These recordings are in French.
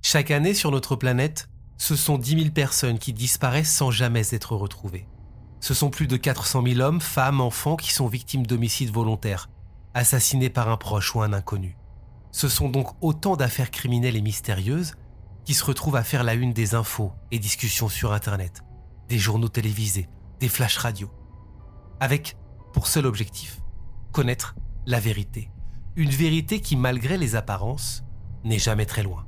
Chaque année sur notre planète, ce sont 10 000 personnes qui disparaissent sans jamais être retrouvées. Ce sont plus de 400 000 hommes, femmes, enfants qui sont victimes d'homicides volontaires, assassinés par un proche ou un inconnu. Ce sont donc autant d'affaires criminelles et mystérieuses qui se retrouvent à faire la une des infos et discussions sur Internet, des journaux télévisés, des flash radios. Avec, pour seul objectif, connaître la vérité. Une vérité qui, malgré les apparences, n'est jamais très loin.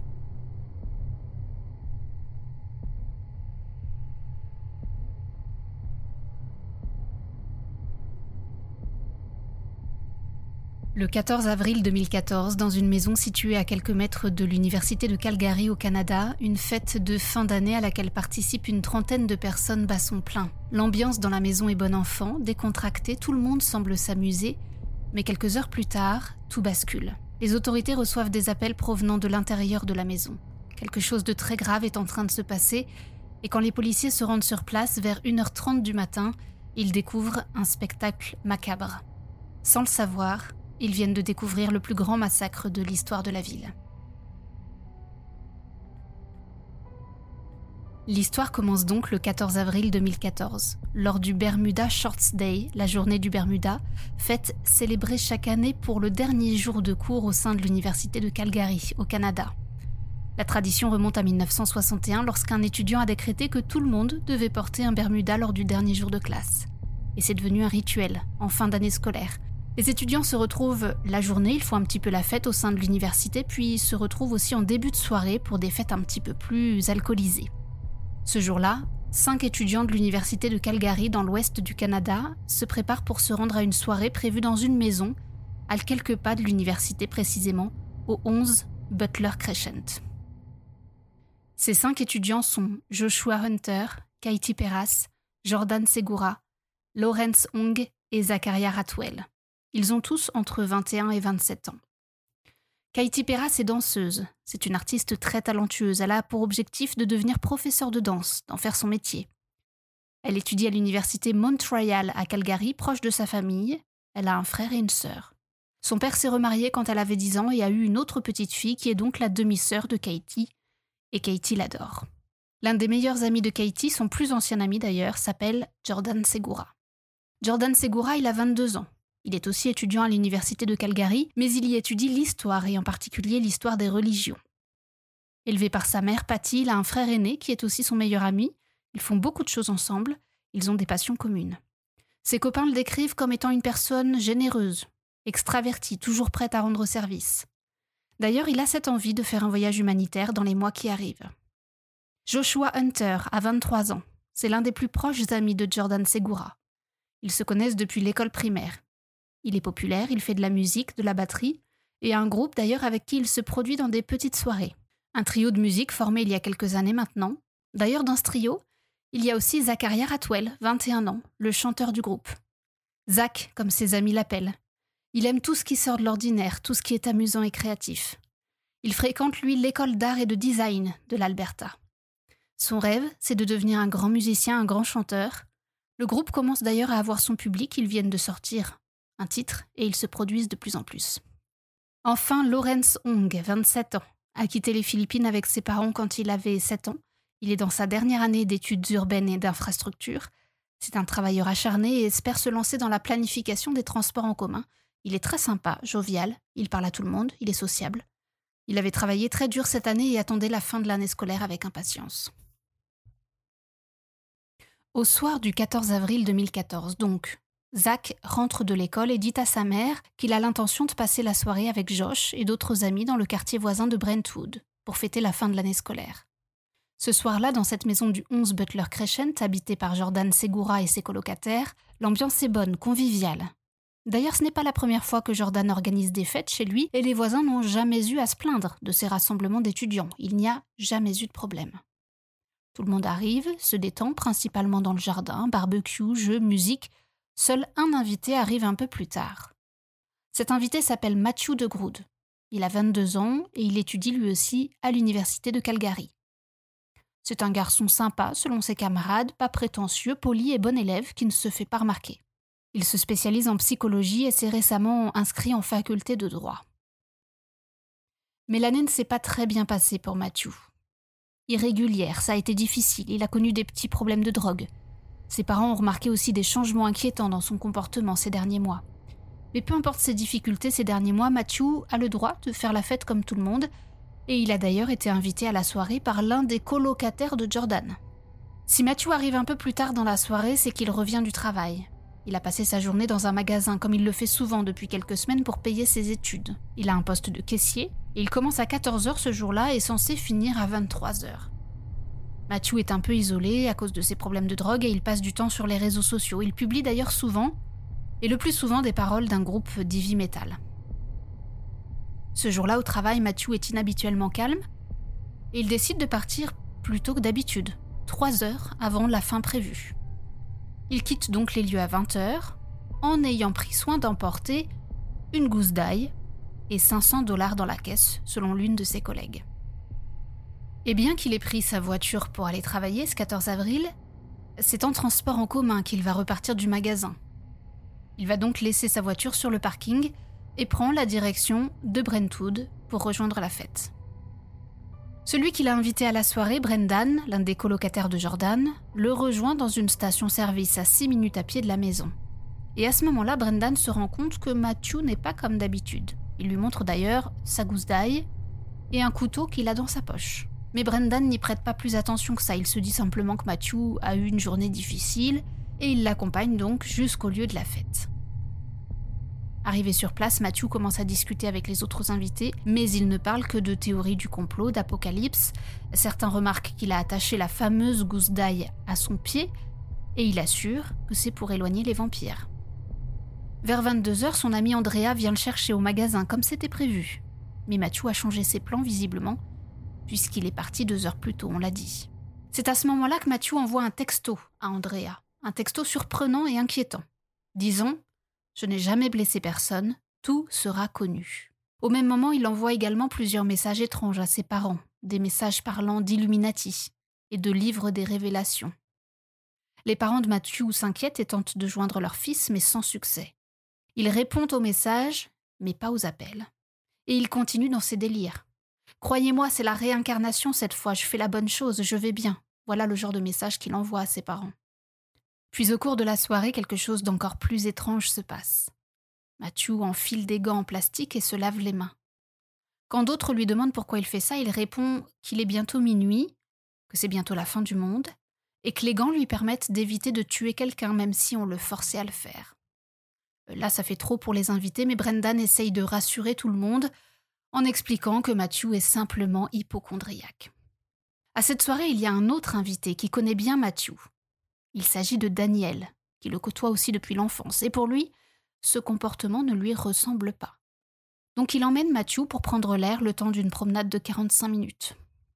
Le 14 avril 2014, dans une maison située à quelques mètres de l'université de Calgary au Canada, une fête de fin d'année à laquelle participent une trentaine de personnes bat son plein. L'ambiance dans la maison est bon enfant, décontractée, tout le monde semble s'amuser, mais quelques heures plus tard, tout bascule. Les autorités reçoivent des appels provenant de l'intérieur de la maison. Quelque chose de très grave est en train de se passer, et quand les policiers se rendent sur place vers 1h30 du matin, ils découvrent un spectacle macabre. Sans le savoir, ils viennent de découvrir le plus grand massacre de l'histoire de la ville. L'histoire commence donc le 14 avril 2014, lors du Bermuda Shorts Day, la journée du Bermuda, fête célébrée chaque année pour le dernier jour de cours au sein de l'université de Calgary, au Canada. La tradition remonte à 1961 lorsqu'un étudiant a décrété que tout le monde devait porter un Bermuda lors du dernier jour de classe. Et c'est devenu un rituel, en fin d'année scolaire. Les étudiants se retrouvent la journée, ils font un petit peu la fête au sein de l'université, puis se retrouvent aussi en début de soirée pour des fêtes un petit peu plus alcoolisées. Ce jour-là, 5 étudiants de l'université de Calgary dans l'ouest du Canada se préparent pour se rendre à une soirée prévue dans une maison, à quelques pas de l'université précisément, au 11 Butler Crescent. Ces 5 étudiants sont Joshua Hunter, Katie Peras, Jordan Segura, Lawrence Ong et Zachariah Ratwell. Ils ont tous entre 21 et 27 ans. Katie Peras est danseuse. C'est une artiste très talentueuse. Elle a pour objectif de devenir professeure de danse, d'en faire son métier. Elle étudie à l'université Mount Royal à Calgary, proche de sa famille. Elle a un frère et une sœur. Son père s'est remarié quand elle avait 10 ans et a eu une autre petite fille qui est donc la demi-sœur de Katie. Et Katie l'adore. L'un des meilleurs amis de Katie, son plus ancien ami d'ailleurs, s'appelle Jordan Segura. Jordan Segura, il a 22 ans. Il est aussi étudiant à l'université de Calgary, mais il y étudie l'histoire et en particulier l'histoire des religions. Élevé par sa mère, Patty, il a un frère aîné qui est aussi son meilleur ami. Ils font beaucoup de choses ensemble, ils ont des passions communes. Ses copains le décrivent comme étant une personne généreuse, extravertie, toujours prête à rendre service. D'ailleurs, il a cette envie de faire un voyage humanitaire dans les mois qui arrivent. Joshua Hunter a 23 ans. C'est l'un des plus proches amis de Jordan Segura. Ils se connaissent depuis l'école primaire. Il est populaire, il fait de la musique, de la batterie, et a un groupe d'ailleurs avec qui il se produit dans des petites soirées. Un trio de musique formé il y a quelques années maintenant. D'ailleurs, dans ce trio, il y a aussi Zachariah Ratwell, 21 ans, le chanteur du groupe. Zach, comme ses amis l'appellent. Il aime tout ce qui sort de l'ordinaire, tout ce qui est amusant et créatif. Il fréquente, lui, l'école d'art et de design de l'Alberta. Son rêve, c'est de devenir un grand musicien, un grand chanteur. Le groupe commence d'ailleurs à avoir son public, ils viennent de sortir un titre et ils se produisent de plus en plus. Enfin, Lawrence Ong, 27 ans, a quitté les Philippines avec ses parents quand il avait 7 ans. Il est dans sa dernière année d'études urbaines et d'infrastructures. C'est un travailleur acharné et espère se lancer dans la planification des transports en commun. Il est très sympa, jovial, il parle à tout le monde, il est sociable. Il avait travaillé très dur cette année et attendait la fin de l'année scolaire avec impatience. Au soir du 14 avril 2014, donc, Zach rentre de l'école et dit à sa mère qu'il a l'intention de passer la soirée avec Josh et d'autres amis dans le quartier voisin de Brentwood pour fêter la fin de l'année scolaire. Ce soir-là, dans cette maison du 11 Butler Crescent, habitée par Jordan Segura et ses colocataires, l'ambiance est bonne, conviviale. D'ailleurs, ce n'est pas la première fois que Jordan organise des fêtes chez lui et les voisins n'ont jamais eu à se plaindre de ces rassemblements d'étudiants. Il n'y a jamais eu de problème. Tout le monde arrive, se détend, principalement dans le jardin, barbecue, jeux, musique. Seul un invité arrive un peu plus tard. Cet invité s'appelle Matthew DeGrood. Il a 22 ans et il étudie lui aussi à l'université de Calgary. C'est un garçon sympa selon ses camarades, pas prétentieux, poli et bon élève qui ne se fait pas remarquer. Il se spécialise en psychologie et s'est récemment inscrit en faculté de droit. Mais l'année ne s'est pas très bien passée pour Matthew. Irrégulière, ça a été difficile, il a connu des petits problèmes de drogue. Ses parents ont remarqué aussi des changements inquiétants dans son comportement ces derniers mois. Mais peu importe ses difficultés ces derniers mois, Matthew a le droit de faire la fête comme tout le monde, et il a d'ailleurs été invité à la soirée par l'un des colocataires de Jordan. Si Matthew arrive un peu plus tard dans la soirée, c'est qu'il revient du travail. Il a passé sa journée dans un magasin, comme il le fait souvent depuis quelques semaines pour payer ses études. Il a un poste de caissier, et il commence à 14h ce jour-là et est censé finir à 23h. Matthew est un peu isolé à cause de ses problèmes de drogue et il passe du temps sur les réseaux sociaux. Il publie d'ailleurs souvent, et le plus souvent des paroles d'un groupe d'heavy metal. Ce jour-là au travail, Matthew est inhabituellement calme, et il décide de partir plus tôt que d'habitude, 3 heures avant la fin prévue. Il quitte donc les lieux à 20h, en ayant pris soin d'emporter une gousse d'ail et $500 dans la caisse, selon l'une de ses collègues. Et bien qu'il ait pris sa voiture pour aller travailler ce 14 avril, c'est en transport en commun qu'il va repartir du magasin. Il va donc laisser sa voiture sur le parking et prend la direction de Brentwood pour rejoindre la fête. Celui qui l'a invité à la soirée, Brendan, l'un des colocataires de Jordan, le rejoint dans une station-service à 6 minutes à pied de la maison. Et à ce moment-là, Brendan se rend compte que Matthew n'est pas comme d'habitude. Il lui montre d'ailleurs sa gousse d'ail et un couteau qu'il a dans sa poche. Mais Brendan n'y prête pas plus attention que ça, il se dit simplement que Matthew a eu une journée difficile et il l'accompagne donc jusqu'au lieu de la fête. Arrivé sur place, Matthew commence à discuter avec les autres invités, mais il ne parle que de théories du complot, d'apocalypse. Certains remarquent qu'il a attaché la fameuse gousse d'ail à son pied et il assure que c'est pour éloigner les vampires. Vers 22h, son ami Andrea vient le chercher au magasin comme c'était prévu. Mais Matthew a changé ses plans visiblement, puisqu'il est parti 2 heures plus tôt, on l'a dit. C'est à ce moment-là que Matthew envoie un texto à Andrea, un texto surprenant et inquiétant. Disons, je n'ai jamais blessé personne, tout sera connu. Au même moment, il envoie également plusieurs messages étranges à ses parents, des messages parlant d'Illuminati et de livres des révélations. Les parents de Matthew s'inquiètent et tentent de joindre leur fils, mais sans succès. Ils répondent aux messages, mais pas aux appels. Et il continue dans ses délires. « Croyez-moi, c'est la réincarnation cette fois, je fais la bonne chose, je vais bien. » Voilà le genre de message qu'il envoie à ses parents. Puis au cours de la soirée, quelque chose d'encore plus étrange se passe. Matthew enfile des gants en plastique et se lave les mains. Quand d'autres lui demandent pourquoi il fait ça, il répond qu'il est bientôt minuit, que c'est bientôt la fin du monde, et que les gants lui permettent d'éviter de tuer quelqu'un même si on le forçait à le faire. Là, ça fait trop pour les invités, mais Brendan essaye de rassurer tout le monde en expliquant que Matthew est simplement hypocondriaque. À cette soirée, il y a un autre invité qui connaît bien Matthew. Il s'agit de Daniel, qui le côtoie aussi depuis l'enfance, et pour lui, ce comportement ne lui ressemble pas. Donc il emmène Matthew pour prendre l'air le temps d'une promenade de 45 minutes.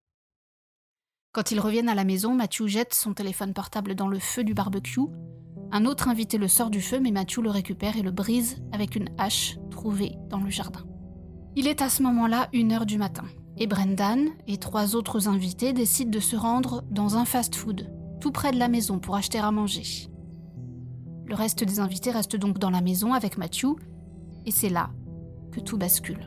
Quand ils reviennent à la maison, Matthew jette son téléphone portable dans le feu du barbecue. Un autre invité le sort du feu, mais Matthew le récupère et le brise avec une hache trouvée dans le jardin. Il est à ce moment-là 1h du matin, et Brendan et 3 autres invités décident de se rendre dans un fast-food, tout près de la maison pour acheter à manger. Le reste des invités reste donc dans la maison avec Matthew, et c'est là que tout bascule.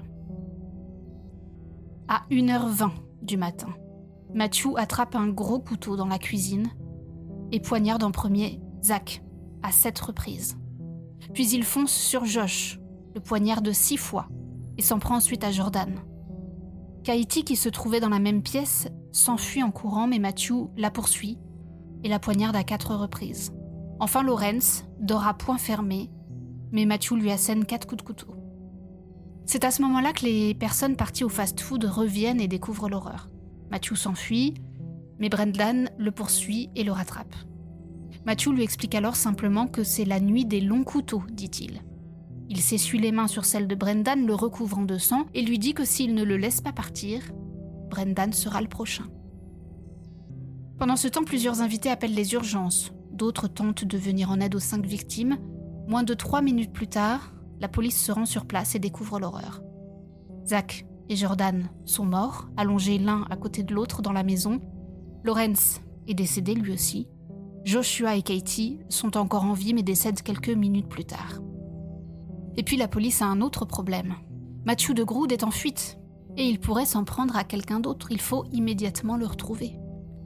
À 1h20 du matin, Matthew attrape un gros couteau dans la cuisine et poignarde en premier Zach à 7 reprises. Puis il fonce sur Josh, le poignarde 6 fois, et s'en prend ensuite à Jordan. Katie, qui se trouvait dans la même pièce, s'enfuit en courant, mais Matthew la poursuit et la poignarde à 4 reprises. Enfin, Lawrence dort à poing fermé, mais Matthew lui assène 4 coups de couteau. C'est à ce moment-là que les personnes parties au fast-food reviennent et découvrent l'horreur. Matthew s'enfuit, mais Brendan le poursuit et le rattrape. Matthew lui explique alors simplement que c'est la nuit des longs couteaux, dit-il. Il s'essuie les mains sur celles de Brendan, le recouvrant de sang, et lui dit que s'il ne le laisse pas partir, Brendan sera le prochain. Pendant ce temps, plusieurs invités appellent les urgences. D'autres tentent de venir en aide aux 5 victimes. Moins de 3 minutes plus tard, la police se rend sur place et découvre l'horreur. Zach et Jordan sont morts, allongés l'un à côté de l'autre dans la maison. Lawrence est décédé lui aussi. Joshua et Katie sont encore en vie mais décèdent quelques minutes plus tard. Et puis la police a un autre problème. Matthew de Grood est en fuite. Et il pourrait s'en prendre à quelqu'un d'autre. Il faut immédiatement le retrouver.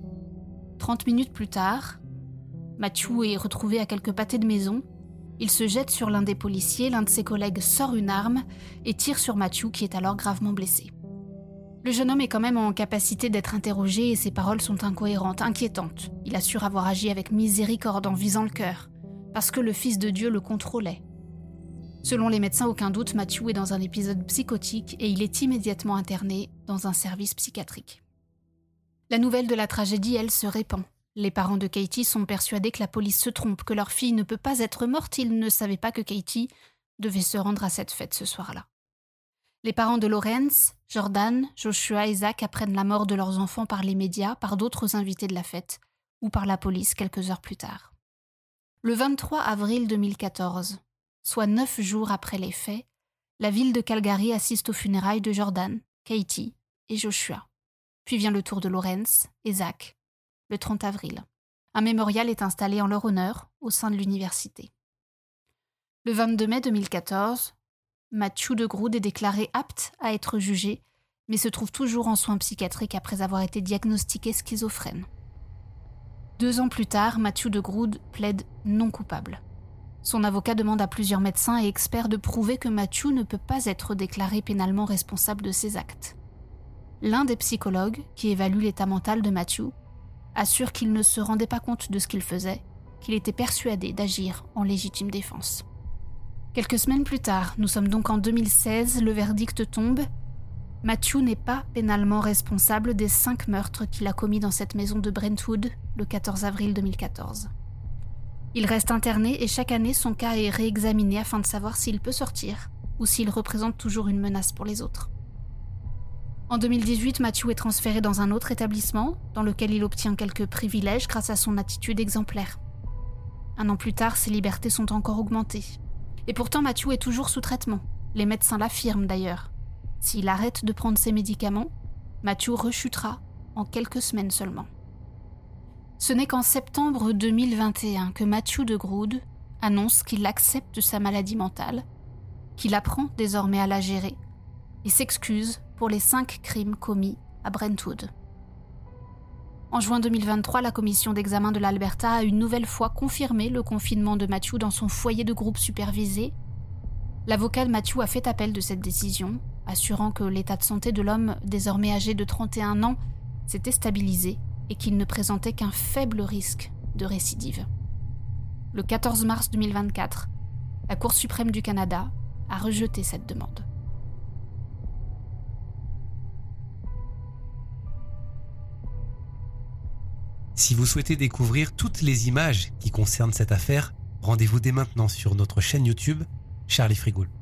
30 minutes plus tard, Matthew est retrouvé à quelques pâtés de maison. Il se jette sur l'un des policiers, l'un de ses collègues sort une arme et tire sur Matthew qui est alors gravement blessé. Le jeune homme est quand même en capacité d'être interrogé et ses paroles sont incohérentes, inquiétantes. Il assure avoir agi avec miséricorde en visant le cœur, parce que le Fils de Dieu le contrôlait. Selon les médecins, aucun doute, Matthew est dans un épisode psychotique et il est immédiatement interné dans un service psychiatrique. La nouvelle de la tragédie, elle, se répand. Les parents de Katie sont persuadés que la police se trompe, que leur fille ne peut pas être morte. Ils ne savaient pas que Katie devait se rendre à cette fête ce soir-là. Les parents de Lawrence, Jordan, Joshua et Zach apprennent la mort de leurs enfants par les médias, par d'autres invités de la fête, ou par la police quelques heures plus tard. Le 23 avril 2014, soit 9 jours après les faits, la ville de Calgary assiste aux funérailles de Jordan, Katie et Joshua. Puis vient le tour de Lawrence et Zach, le 30 avril. Un mémorial est installé en leur honneur au sein de l'université. Le 22 mai 2014, Matthew de Grood est déclaré apte à être jugé, mais se trouve toujours en soins psychiatriques après avoir été diagnostiqué schizophrène. 2 ans plus tard, Matthew de Grood plaide non coupable. Son avocat demande à plusieurs médecins et experts de prouver que Matthew ne peut pas être déclaré pénalement responsable de ses actes. L'un des psychologues, qui évalue l'état mental de Matthew, assure qu'il ne se rendait pas compte de ce qu'il faisait, qu'il était persuadé d'agir en légitime défense. Quelques semaines plus tard, nous sommes donc en 2016, le verdict tombe. Matthew n'est pas pénalement responsable des 5 meurtres qu'il a commis dans cette maison de Brentwood le 14 avril 2014. Il reste interné et chaque année, son cas est réexaminé afin de savoir s'il peut sortir ou s'il représente toujours une menace pour les autres. En 2018, Matthew est transféré dans un autre établissement, dans lequel il obtient quelques privilèges grâce à son attitude exemplaire. 1 an plus tard, ses libertés sont encore augmentées. Et pourtant, Matthew est toujours sous traitement. Les médecins l'affirment d'ailleurs. S'il arrête de prendre ses médicaments, Matthew rechutera en quelques semaines seulement. Ce n'est qu'en septembre 2021 que Matthew de Grood annonce qu'il accepte sa maladie mentale, qu'il apprend désormais à la gérer et s'excuse pour les 5 crimes commis à Brentwood. En juin 2023, la commission d'examen de l'Alberta a une nouvelle fois confirmé le confinement de Matthew dans son foyer de groupe supervisé. L'avocat de Matthew a fait appel de cette décision, assurant que l'état de santé de l'homme, désormais âgé de 31 ans, s'était stabilisé et qu'il ne présentait qu'un faible risque de récidive. Le 14 mars 2024, la Cour suprême du Canada a rejeté cette demande. Si vous souhaitez découvrir toutes les images qui concernent cette affaire, rendez-vous dès maintenant sur notre chaîne YouTube Charlie Frigoul.